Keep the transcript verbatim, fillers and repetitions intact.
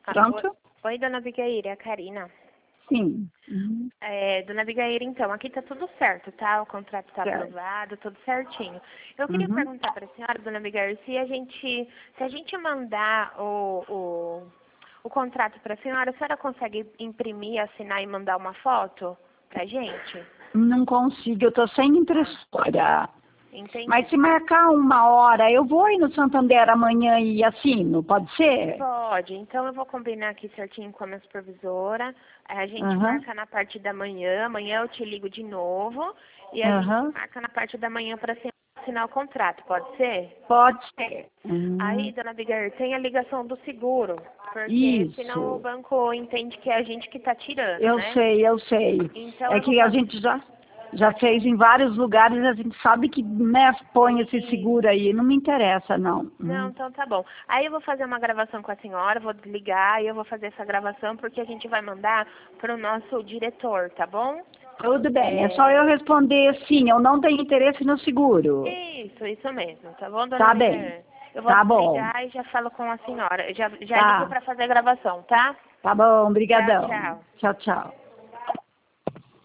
Pronto? Oi, dona Abigail, é a Karina. Sim. Uhum. É, dona Abigail, então, aqui tá tudo certo, tá? O contrato tá Certo. aprovado, tudo certinho. Eu queria Uhum. perguntar para a senhora, dona Abigail, se a gente, se a gente mandar o, o, o contrato para a senhora, a senhora consegue imprimir, assinar e mandar uma foto pra gente? Não consigo, eu tô sem impressora. Entendi. Mas se marcar uma hora, eu vou ir no Santander amanhã e assino, pode ser? Pode. Então eu vou combinar aqui certinho com a minha supervisora. A gente Uhum. marca na parte da manhã. Amanhã eu te ligo de novo. E a Uhum. gente marca na parte da manhã para assinar o contrato. Pode ser? Pode ser. Aí, Uhum. dona Abigail, tem a ligação do seguro. Porque senão o Isso. banco entende que é a gente que está tirando, Eu né? sei, eu sei. Então É eu vou que a fazer. gente já, já fez em vários lugares, a gente sabe que, né, põe esse seguro aí. Não me interessa, não. Não, Uhum. então tá bom. Aí eu vou fazer uma gravação com a senhora, vou ligar e eu vou fazer essa gravação porque a gente vai mandar para o nosso diretor, tá bom? Tudo bem, é só É... eu responder sim, eu não tenho interesse no seguro. Isso, isso mesmo, tá bom, dona Tá bem, Abigail? Eu vou tá bom, ligar e já falo com a senhora. Já, já ligo tá, para fazer a gravação, tá? tá bom, Tchau, brigadão. tchau. Tchau, tchau.